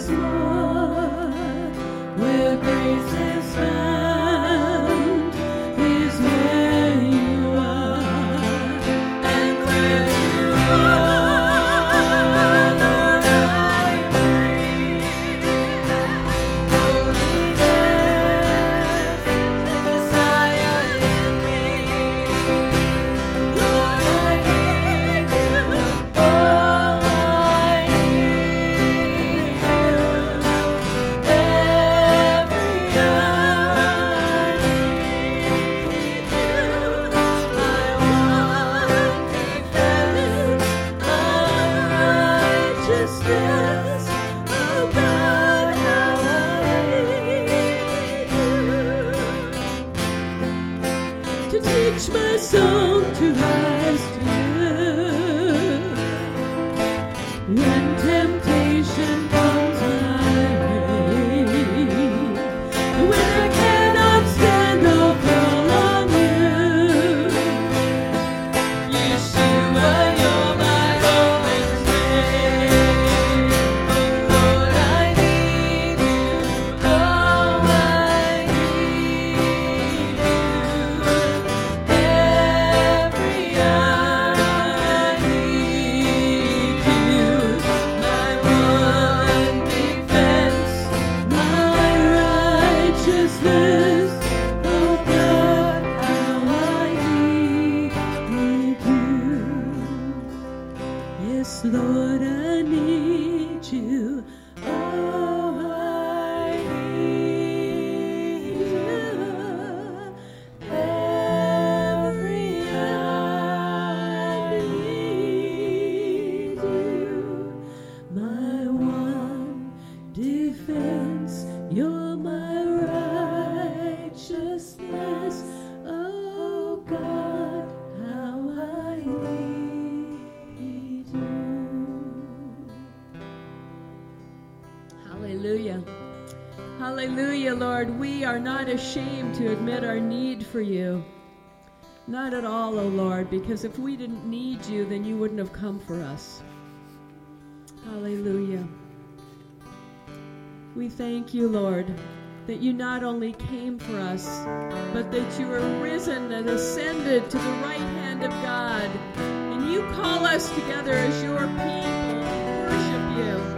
Ashamed to admit our need for you. Not at all, O Lord, because if we didn't need you, then you wouldn't have come for us. Hallelujah. We thank you, Lord, that you not only came for us, but that you are risen and ascended to the right hand of God, and you call us together as your people to worship you.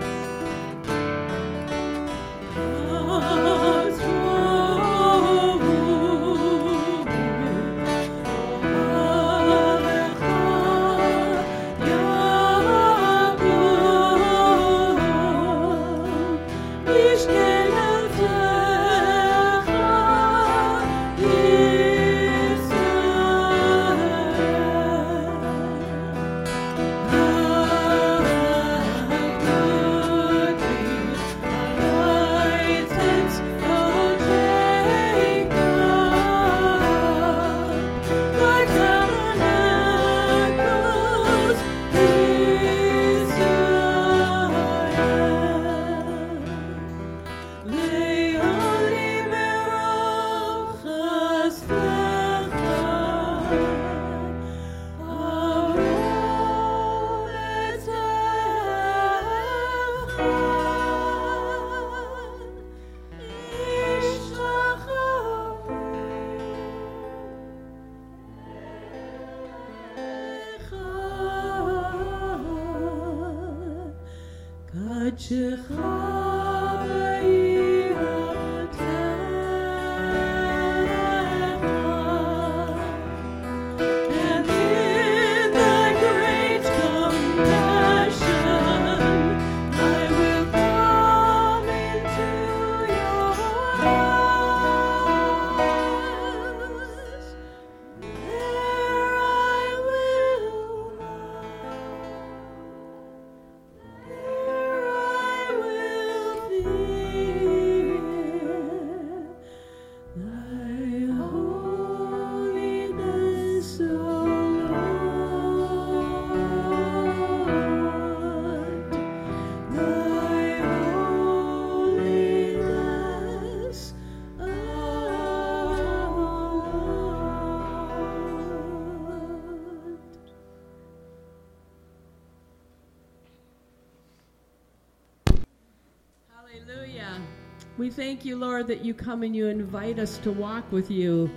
Hallelujah. We thank you, Lord, that you come and you invite us to walk with you.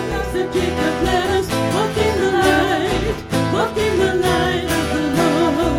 Walk in the light of the Lord.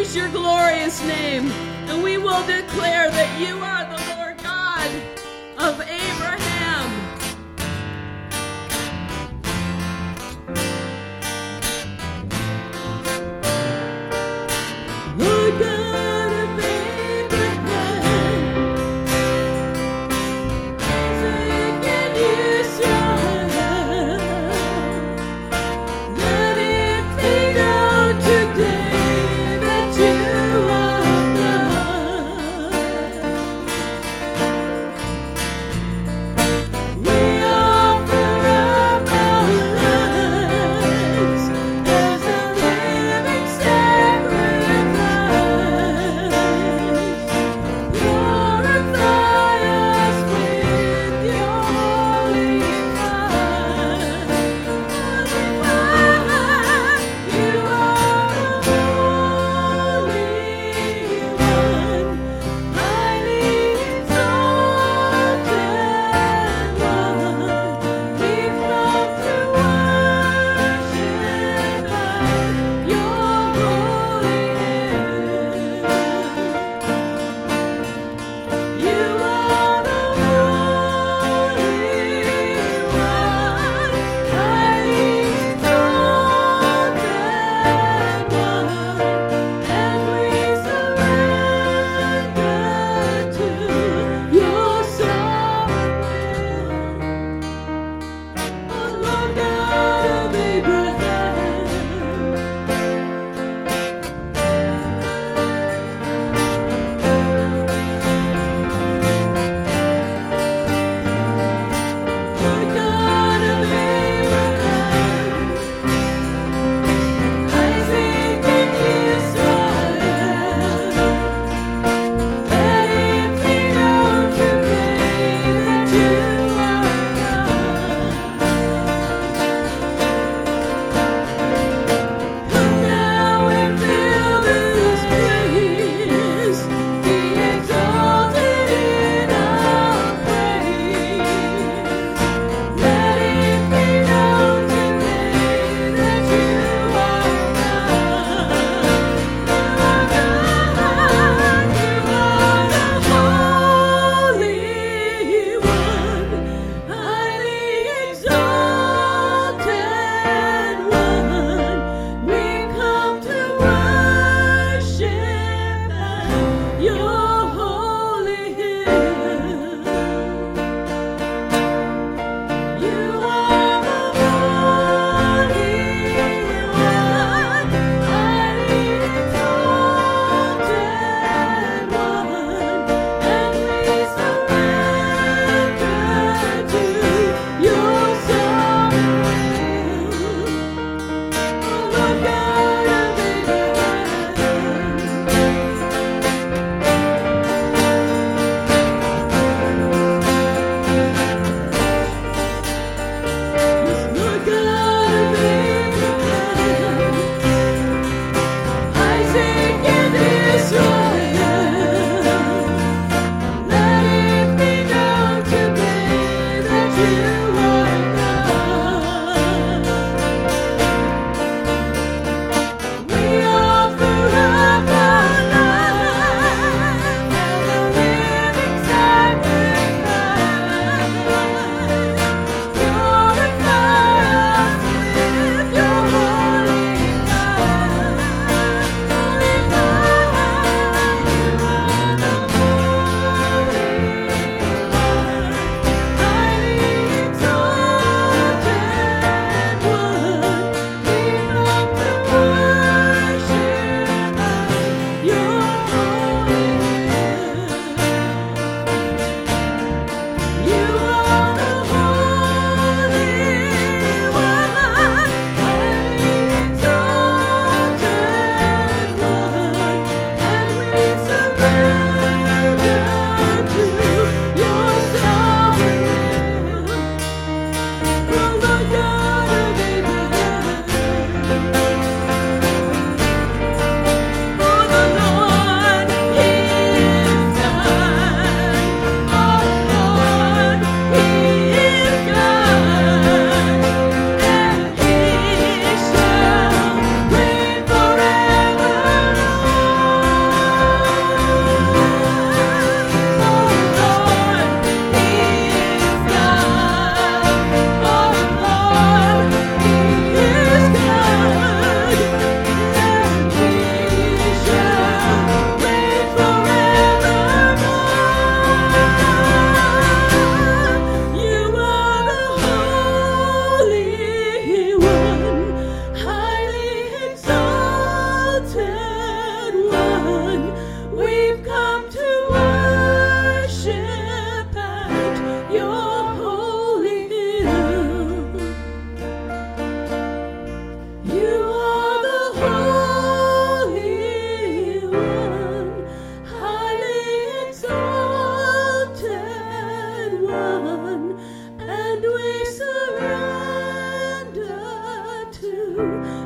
praise your glorious name, and we will declare that you are the Lord God of Abraham. Lord God of Abraham, Isaac and Israel, let it be known today that you are God.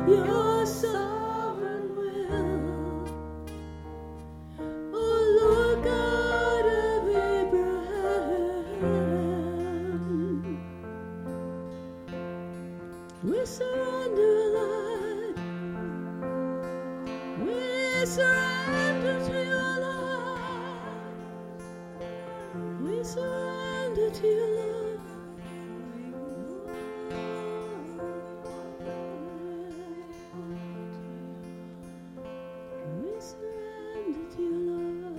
your sovereign will. Oh Lord God of Abraham, we surrender, Lord. We surrender to your love. We surrender to your love. We surrender to your love.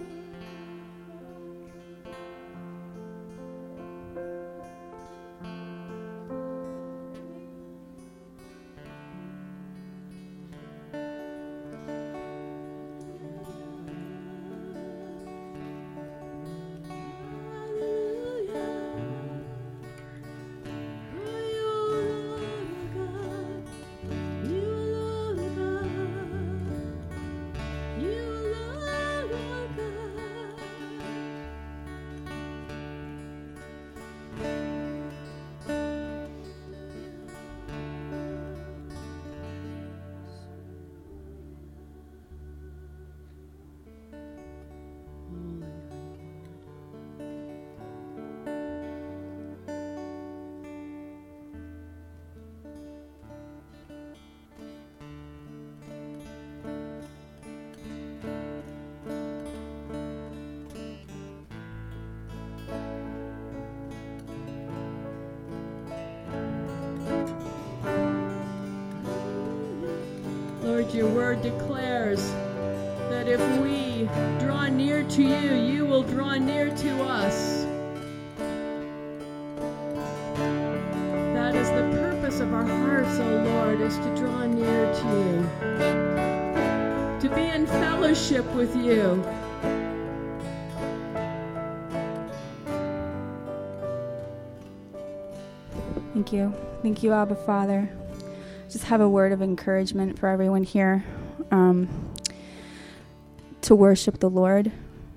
Lord, your word declares that if we draw near to you, you will draw near to us. That is the purpose of our hearts, O Lord, is to draw near to you, to be in fellowship with you. Thank you. Thank you, Abba Father. Just have a word of encouragement for everyone here to worship the Lord.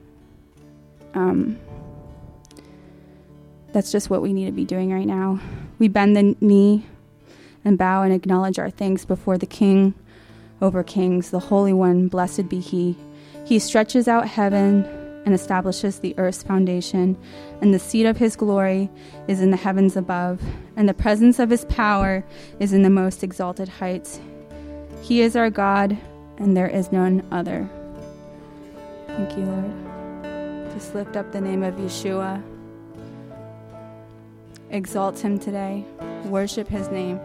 That's just what we need to be doing right now. We bend the knee and bow and acknowledge our thanks before the King over kings, the Holy One, blessed be He. He stretches out heaven and establishes the earth's foundation, and the seat of His glory is in the heavens above, and the presence of His power is in the most exalted heights. He is our God, and there is none other. Thank you, Lord. Just lift up the name of Yeshua. Exalt Him today. Worship His name.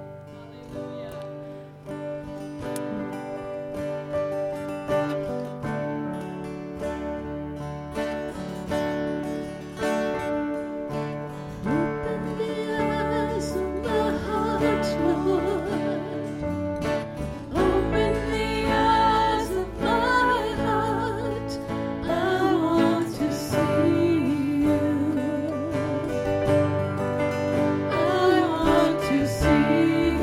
See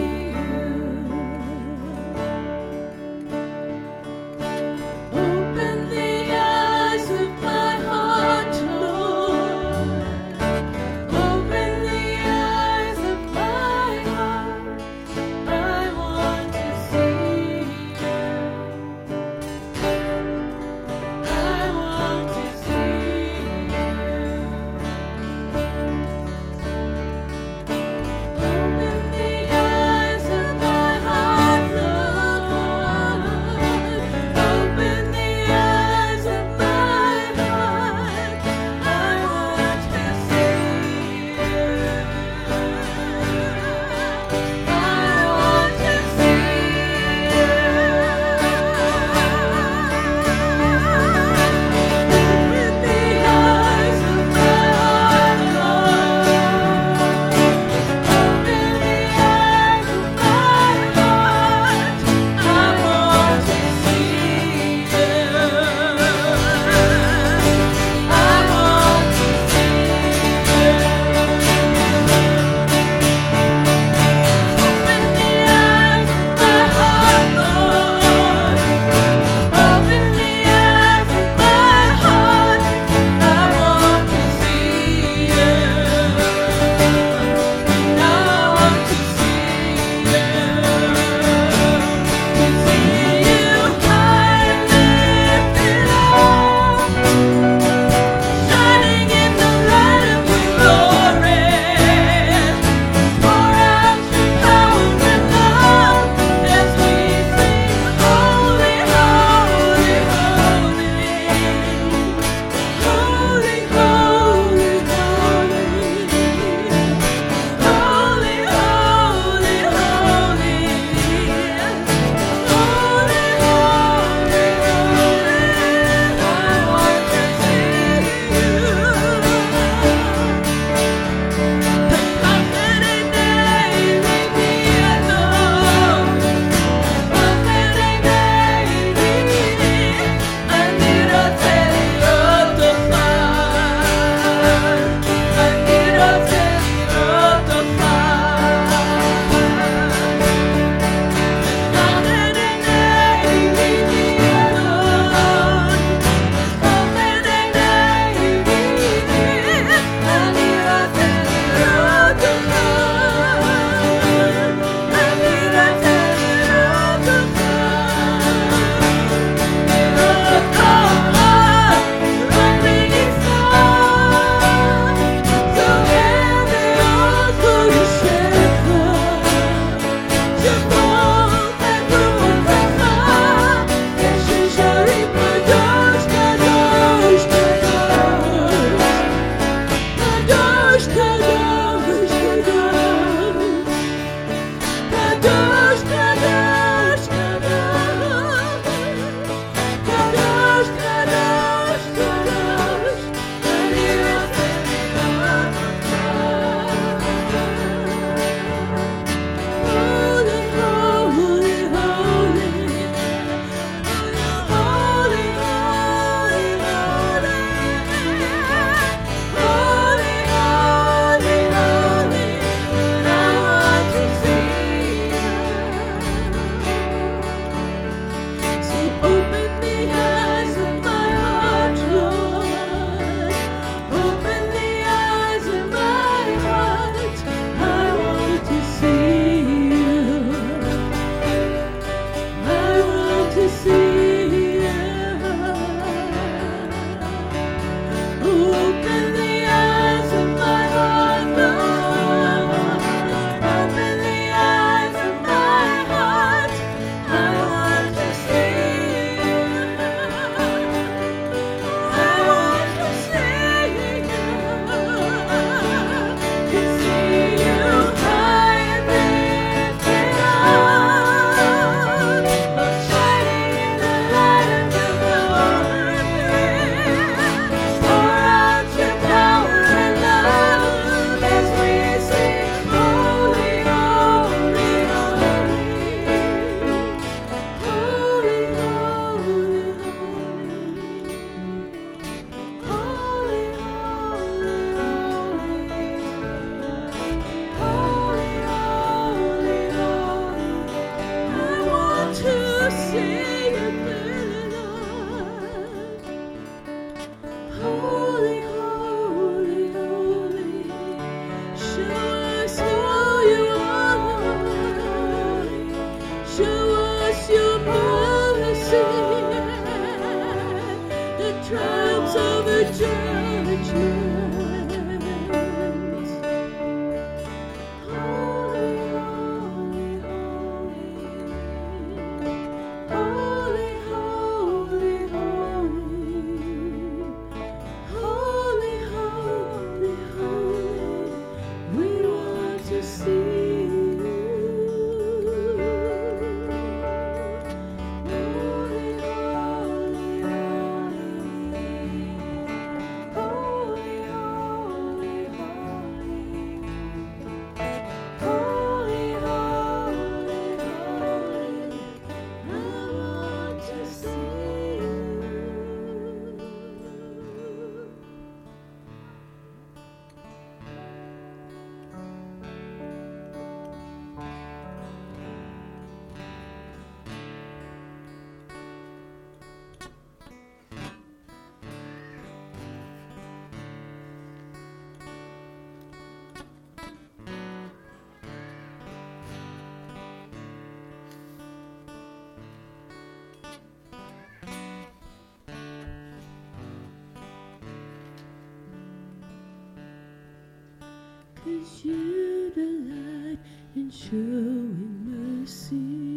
'Cause you delight in showing mercy,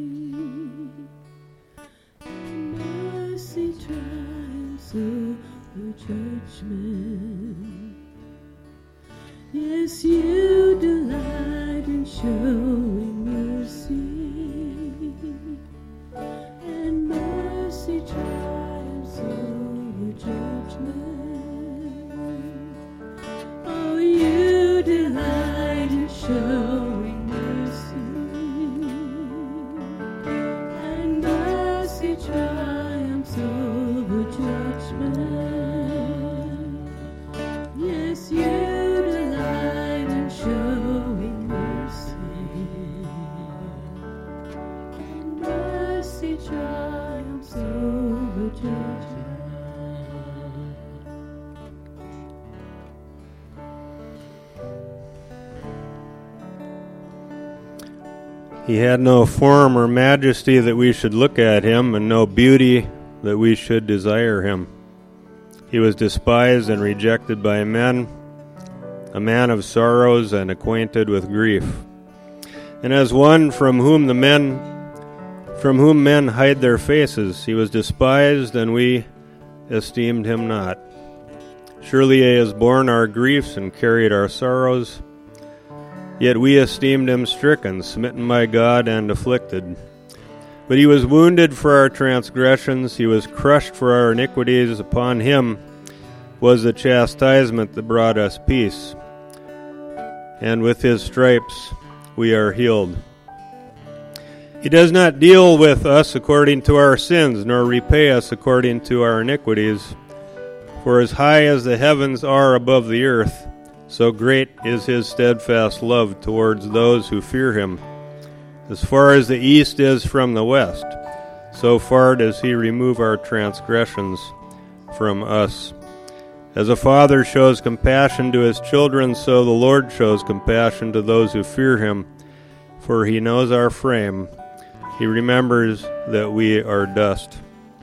and mercy triumphs over judgment. Yes, you delight in showing mercy, and mercy triumphs over judgment. Oh, you delight in showing mercy, and mercy triumphs over judgment. Yes, you delight in showing mercy, and mercy triumphs over judgment. He had no form or majesty that we should look at him, and no beauty that we should desire him. He was despised and rejected by men, a man of sorrows and acquainted with grief. And as one from whom men hide their faces, he was despised, and we esteemed him not. Surely he has borne our griefs and carried our sorrows, Yet we esteemed him stricken, smitten by God, and afflicted. But he was wounded for our transgressions, he was crushed for our iniquities. Upon him was the chastisement that brought us peace, and with his stripes we are healed. He does not deal with us according to our sins, nor repay us according to our iniquities. For as high as the heavens are above the earth, so great is his steadfast love towards those who fear him. As far as the east is from the west, so far does he remove our transgressions from us. As a father shows compassion to his children, so the Lord shows compassion to those who fear him. For he knows our frame. He remembers that we are dust.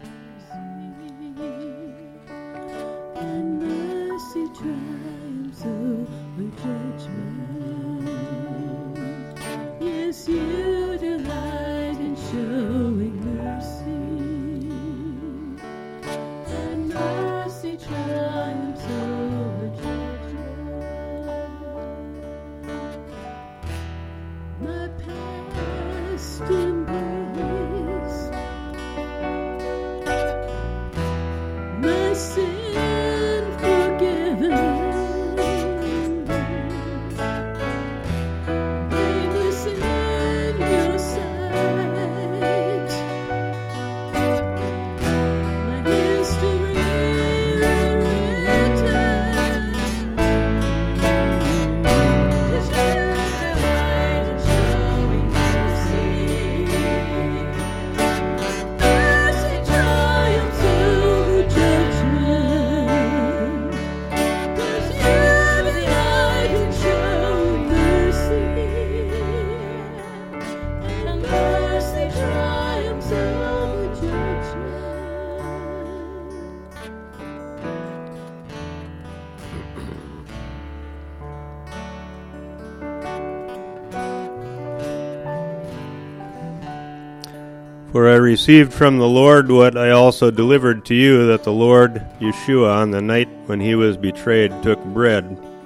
For I received from the Lord what I also delivered to you, that the Lord Yeshua, on the night when he was betrayed, took bread.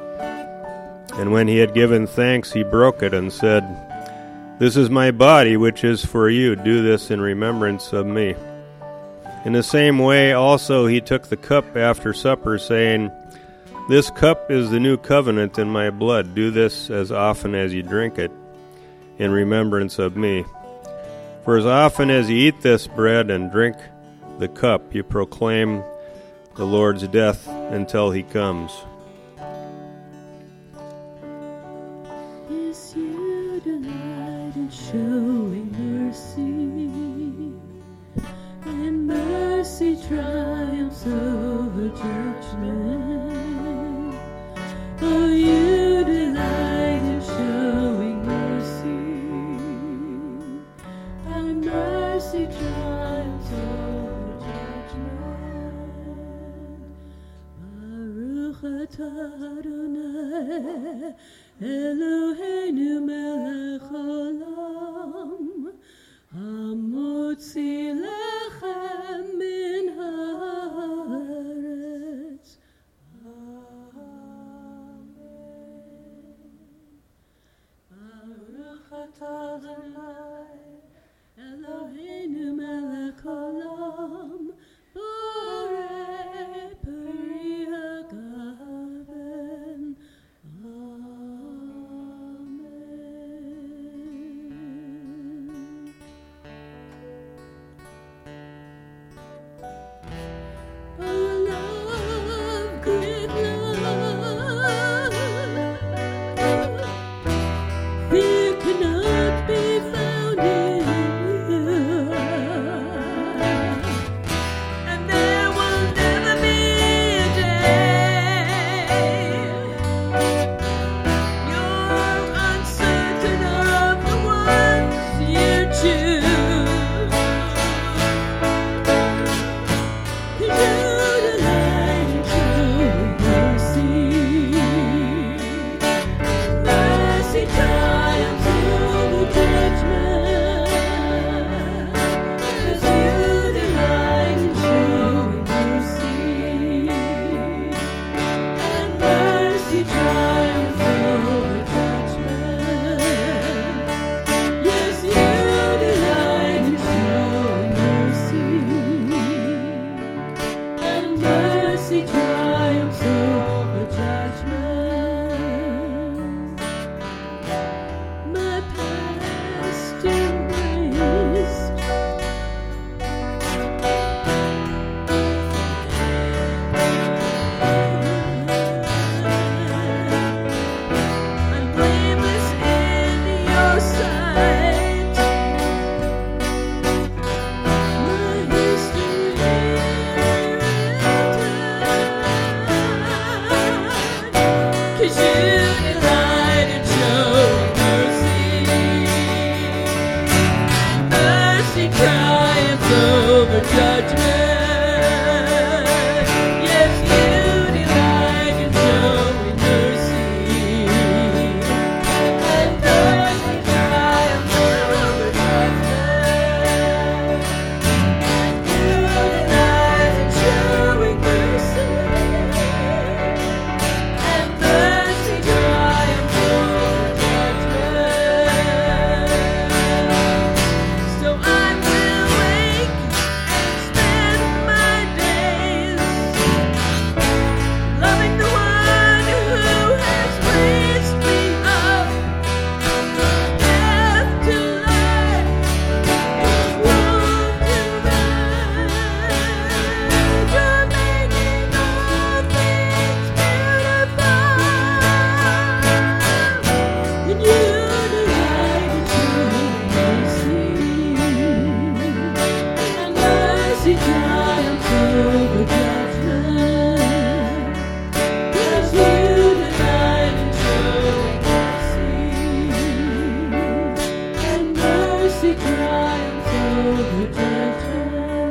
And when he had given thanks, he broke it and said, "This is my body, which is for you. Do this in remembrance of me." In the same way also he took the cup after supper, saying, "This cup is the new covenant in my blood. Do this as often as you drink it, in remembrance of me. For as often as you eat this bread and drink the cup, you proclaim the Lord's death until he comes." Yes, you delight in showing mercy, and mercy triumphs over judgment. Oh, you delight in showing mercy, and mercy triumphs over judgment. Baruch atah Adonai Eloheinu melech olam, hamotzi lechem min haaretz. Amen. Baruch atah Adonai Eloheinu melech olam, borei peri hagaven. over judgment. Yes, you delight in showing mercy, and mercy triumphs over judgment. You delight in showing mercy, and mercy triumphs over judgment. So I will wake and spend my days loving the one who has raised me up, death to life, womb to rise. You're making all things beautiful, and you delight in showing mercy, and mercy triumphs over judgment. Yes, you delight in showing mercy, and mercy triumphs over judgment.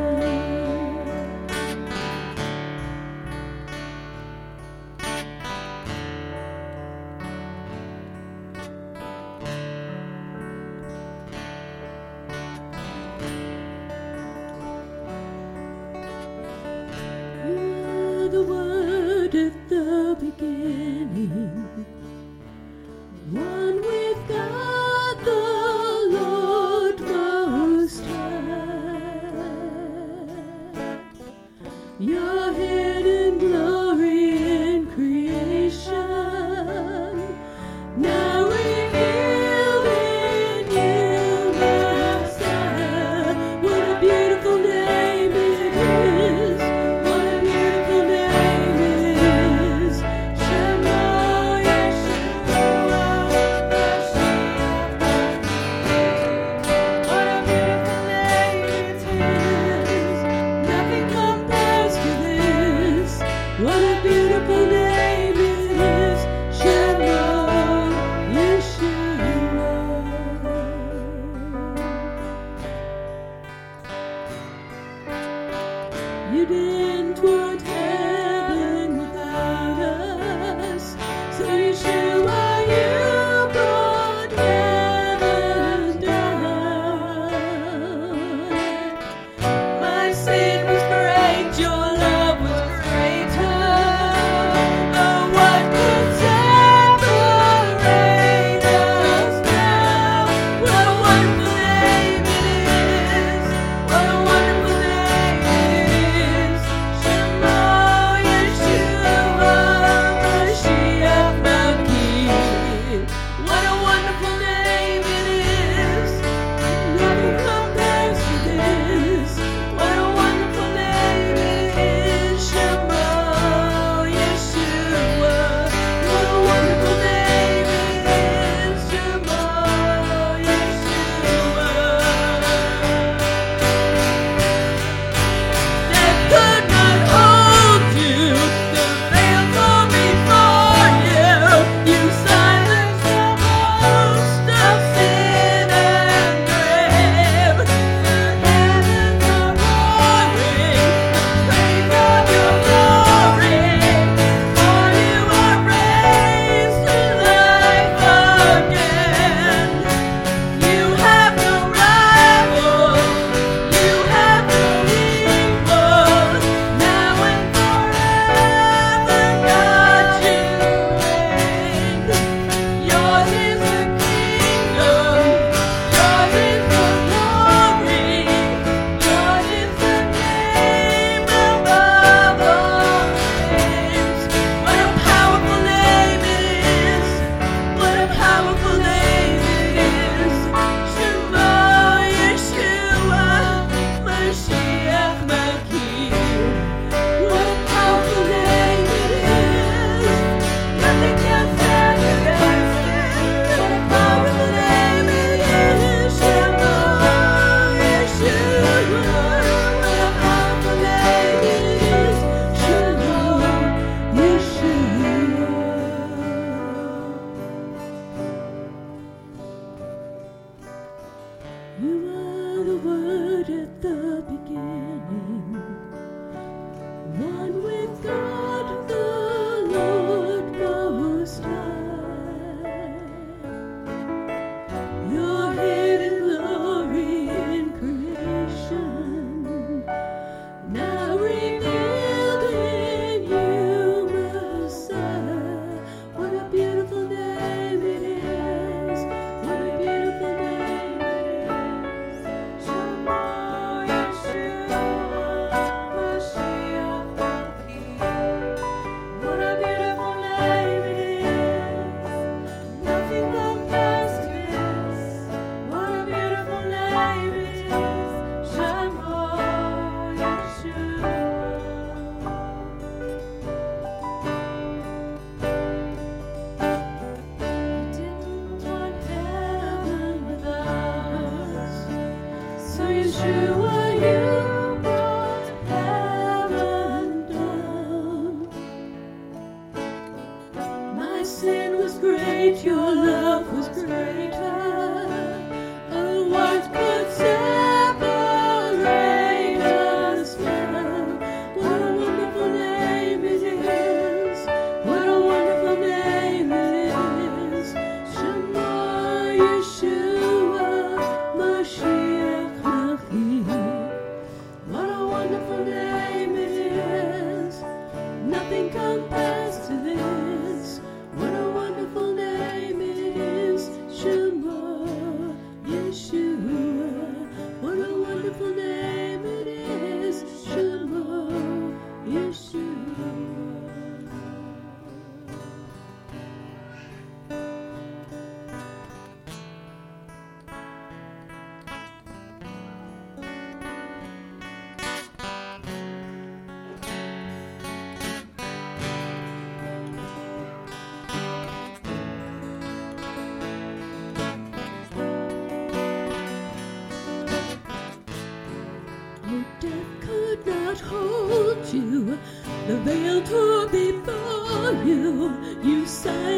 You are the Word at the beginning, one with God the Lord Most High. Your hidden glory in creation, now revealed in you, Messiah. What a beautiful name it is! What a beautiful name it is! Shema Yeshua Mashiach. What a beautiful name it is! Nothing compares to this. What a beautiful name it is! Shema Yeshua. You didn't want heaven without us, so Yeshua, you brought heaven down. My sin was great, your love was greater. Oh, what could separate us now? What a wonderful name it is! What a wonderful name it is! Shema Yeshua Mashiach Malki. What a wonderful name it is! Nothing compares to this. What a wonderful name it is! Shema Yeshua. What a wonderful name it is! Shema Yeshua. Death could not hold you, the veil tore before you. You silenced the host of sin and grave. The heavens are roaring, the praise of your glory. For you are raised to life again. You have no rival, you have no equal. Now and forever, God, you reign. Yours is the kingdom, yours is the glory, yours is the name above all names. What a powerful name it is! What a powerful name it is! Shema Yeshua Mashiach Malki. What a powerful name it is! Nothing can stand against it. What a powerful name it is! Shema Yeshua. What a powerful name it is! Shema Yeshua. You are the Word at the beginning, one with God the Lord Most High. Your hidden glory in creation, now revealed in you, Messiah. What a beautiful name it is. What a beautiful name it is. Shema Yeshua, Mashiach HaKim. What a beautiful name it is. Nothing compares to this. What a beautiful name it is. Shema Yeshua. You didn't want heaven without us, so Yeshua, you brought heaven down. My sin was great, your love was greater. Oh, what could separate us now? What a wonderful name it is. What a wonderful name it is. Shema Yeshua, Mashiach HaKim. What a wonderful name it is. Nothing compares to this. What a wonderful name it is. Shema Yeshua. What a wonderful name it is. Shema Yeshua. Oh, death could not hold you. The veil tore before you. You sighed